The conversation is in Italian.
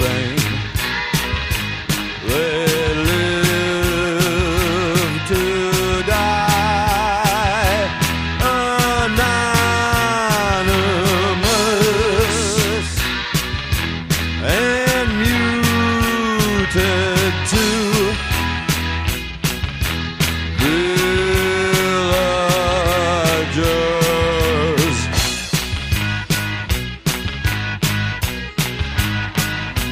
thing. They live to die anonymous and muted too.